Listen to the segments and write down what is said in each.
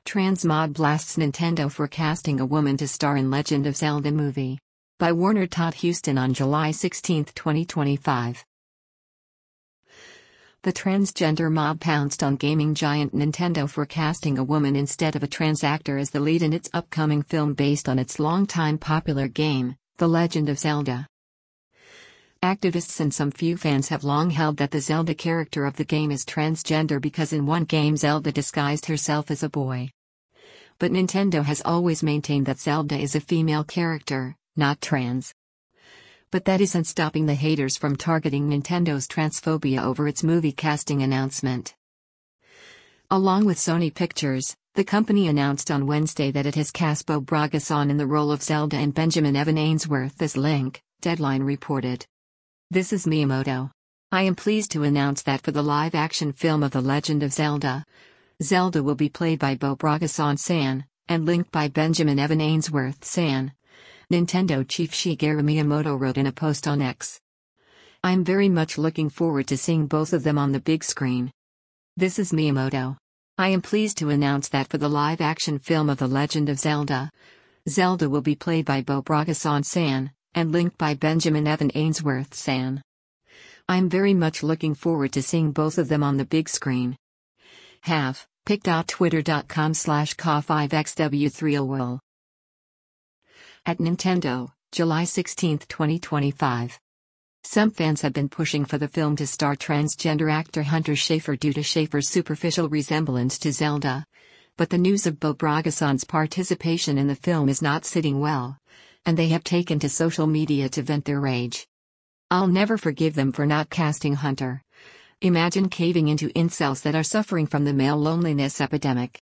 Trans mod blasts Nintendo for casting a woman to star in Legend of Zelda movie. By Warner Todd Huston on July 16, 2025. The transgender mob pounced on gaming giant Nintendo for casting a woman instead of a trans actor as the lead in its upcoming film based on its longtime popular game, The Legend of Zelda. Activists and some few fans have long held that the Zelda character of the game is transgender because in one game Zelda disguised herself as a boy. But Nintendo has always maintained that Zelda is a female character, not trans. But that isn't stopping the haters from targeting Nintendo's transphobia over its movie casting announcement. Along with Sony Pictures, the company announced on Wednesday that it has cast Bo Bragason in the role of Zelda and Benjamin Evan Ainsworth as Link, Deadline reported. This is Miyamoto. I am pleased to announce that for the live-action film of The Legend of Zelda, Zelda will be played by Bo Bragason-san, and Link by Benjamin Evan Ainsworth-san. Nintendo chief Shigeru Miyamoto wrote in a post on X. I'm very much looking forward to seeing both of them on the big screen. This is Miyamoto. I am pleased to announce that for the live-action film of The Legend of Zelda, Zelda will be played by Bo Bragason-san, and Link by Benjamin Evan Ainsworth-san. I'm very much looking forward to seeing both of them on the big screen. Have, pic.twitter.com/ka5xw3lol. At Nintendo, July 16, 2025. Some fans have been pushing for the film to star transgender actor Hunter Schafer due to Schafer's superficial resemblance to Zelda. But the news of Bo Bragason's participation in the film is not sitting well, and they have taken to social media to vent their rage. I'll never forgive them for not casting Hunter. Imagine caving into incels that are suffering from the male loneliness epidemic.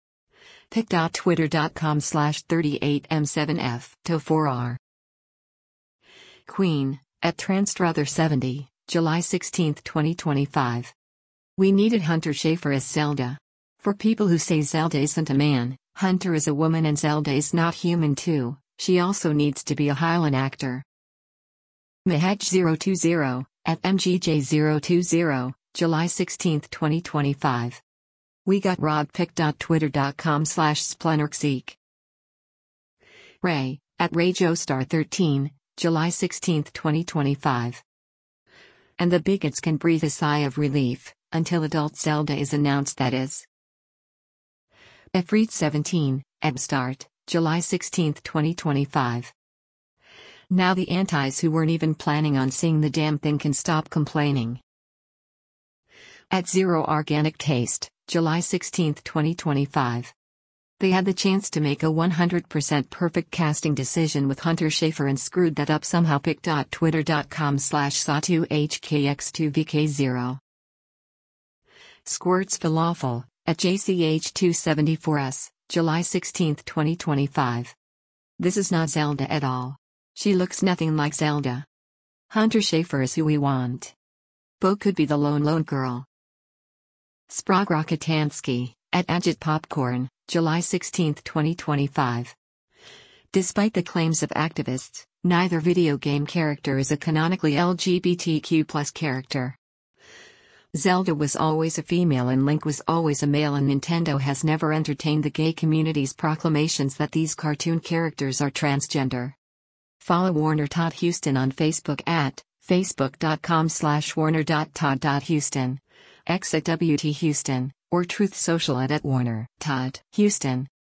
pic.twitter.com/38m7f-to4r. Queen, at Transtruther70, July 16, 2025. We needed Hunter Schafer as Zelda. For people who say Zelda isn't a man, Hunter is a woman and Zelda is not human too, she also needs to be a Highland actor. Mahaj020, at MGJ020, July 16, 2025. We got robbed. pic.twitter.com/splenarkseek. Ray, at RayJoestar13, July 16, 2025. And the bigots can breathe a sigh of relief, until adult Zelda is announced, that is. Efreet17, Ebstart, July 16, 2025. Now the antis who weren't even planning on seeing the damn thing can stop complaining. At Zero Organic Taste, July 16, 2025. They had the chance to make a 100% perfect casting decision with Hunter Schafer and screwed that up somehow. pic.twitter.com/Satu-HKX2VK0. Squirts Falafel, at JCH274S, July 16, 2025. This is not Zelda at all. She looks nothing like Zelda. Hunter Schafer is who we want. Bo could be the lone girl. Sprogrokatansky, at Agit Popcorn, July 16, 2025. Despite the claims of activists, neither video game character is a canonically LGBTQ+ character. Zelda was always a female and Link was always a male, and Nintendo has never entertained the gay community's proclamations that these cartoon characters are transgender. Follow Warner Todd Huston on Facebook at facebook.com/warner.todd.huston, X at WT Huston, or Truth Social at Warner Todd Huston.